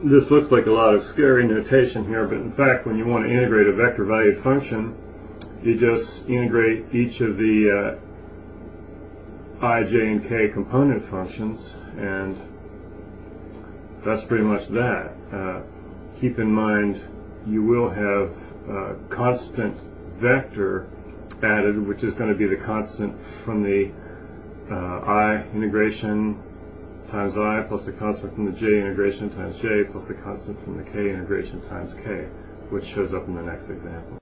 this looks like a lot of scary notation here, but in fact when you want to integrate a vector valued function, you just integrate each of the I, j, and k component functions, and that's pretty much that. Keep in mind you will have a constant vector added, which is going to be the constant from the I integration times I plus the constant from the j integration times j plus the constant from the k integration times k, which shows up in the next example.